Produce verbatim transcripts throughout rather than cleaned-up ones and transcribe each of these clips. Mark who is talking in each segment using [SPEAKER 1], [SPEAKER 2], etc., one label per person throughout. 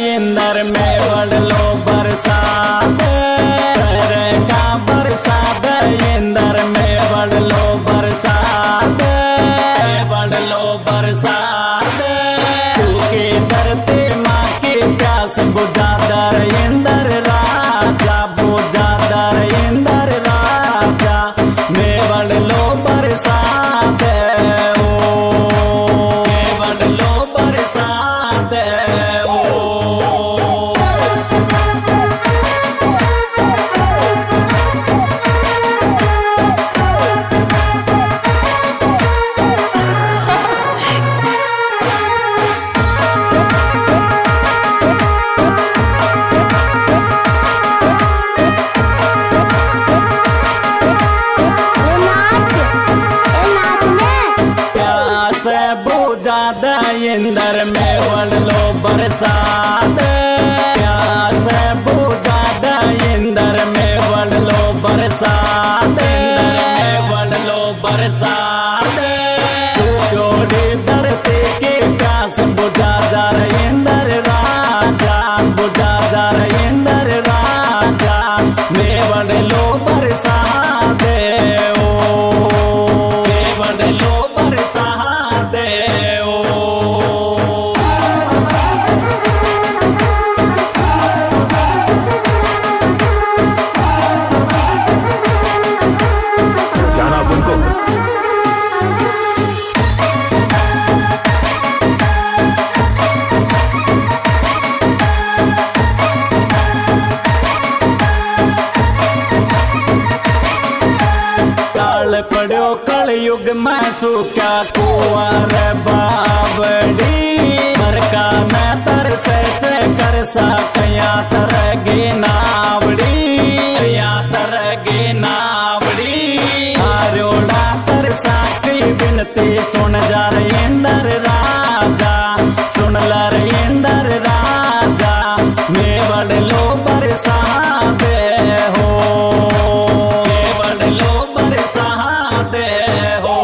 [SPEAKER 1] इंदर में बड़लो बरसात का बरसात इंदर में बड़लो बरसात बड़लो बरसात के धरती माँ की प्यास बुझा दर इंदर राजा बुझा दर इंदर राजा में बड़लो बरसात ओ में बड़लो बरसात इंदर में बड़लो बरसात प्यास बुझा इंदर में बड़लो बरसात में बड़लो बरसात जोड़ी धरती की प्यास बुझा दर इंदर राजा बुझा दर इंदर राजा में बड़लो बरसात ओ में बड़लो बरसात पड़ो कलयुग में सूखा कुंवर बावड़ी मरका न तरसे कर सकया तरगे नावड़ी या तरगे नावड़ी आरोड़ा तरसा की बिनती सुन जा रही इंदर राजा सुन ला रही इंदर राजा में बड़लो बरसात हो में बड़लो बरसात हो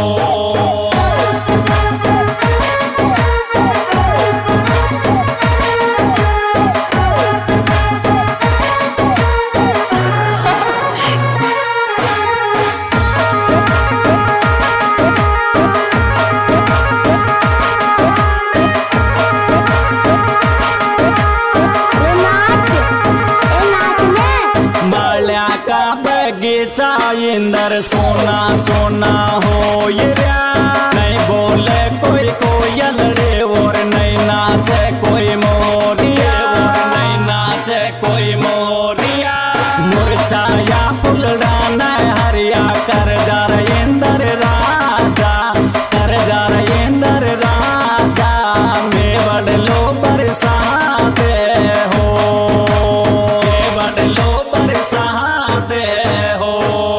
[SPEAKER 1] बगीचा इंदर सोना सोना हो ये नहीं बोले कोई कोयल रे और नहीं नाचे कोई मोरिया और नहीं नाचे कोई मोरिया मुरझाया फुलड़ा न हरिया कर जा रहे इंदर राजा कर जा रहे इंदर राजा में बड़लो बरसात हो में बड़लो बरसात हो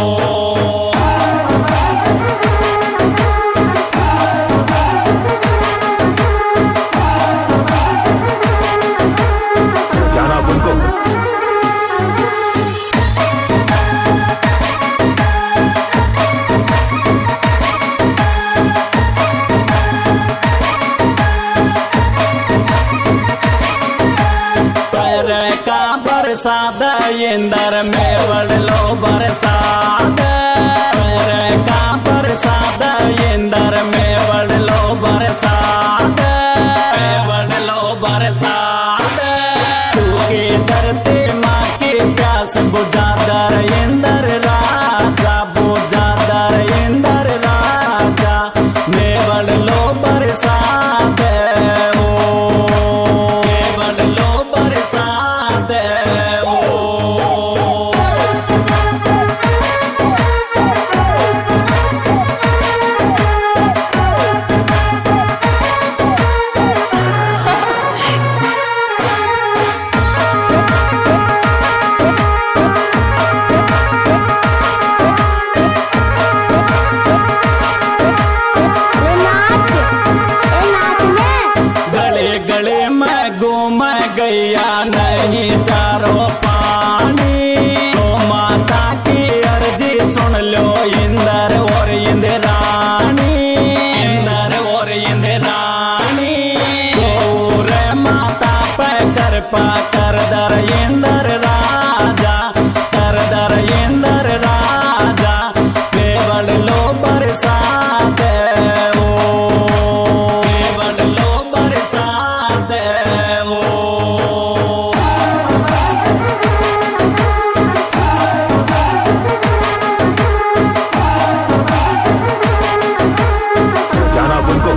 [SPEAKER 1] बरसात इंदर में बड़लो बरसात का बरसात इंदर में बड़लो बरसात बड़लो बरसात तू की धरती माँ की प्यास बुझा दर इंदर राजा बुझा दर इंदर राजा में बड़लो बरसात ओ में बड़लो बरसात गैया नहीं चारो पानी तो माता की अर्जी सुन लो इंदर और इंद्राणी इंदर और इंद्राणी गौर माता पे कृपा कर दर इंद्र राजा, कर दर इंद्र राजा, केवल लो बरसात ओ, केवल लो बरसात ओ।
[SPEAKER 2] जाना उनको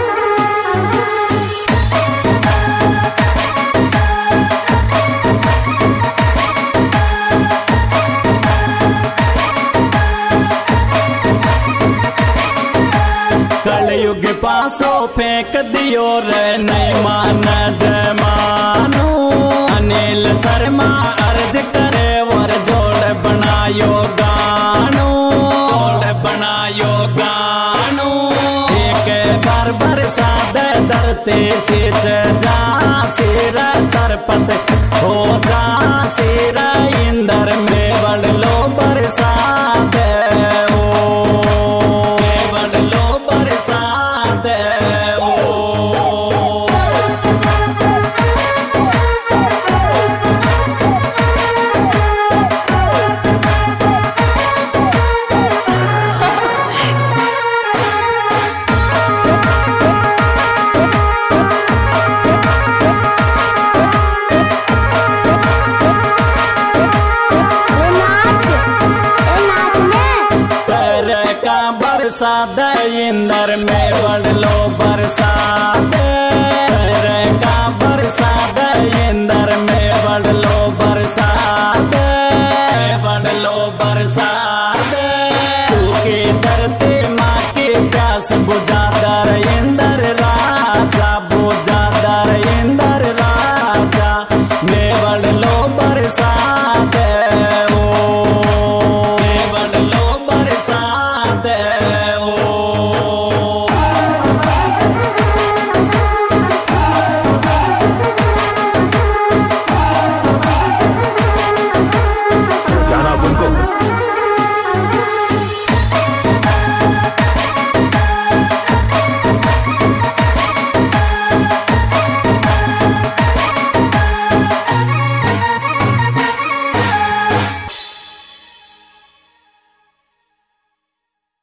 [SPEAKER 1] कलयुग पासो फेंक दियो रे नहीं मान जमानू। अनिल शर्मा अर्ज करे और जोड़ बनायो गानू, जोड़ बनायो गानू। एक बार बरसात धरती सींच जा सिर तरपत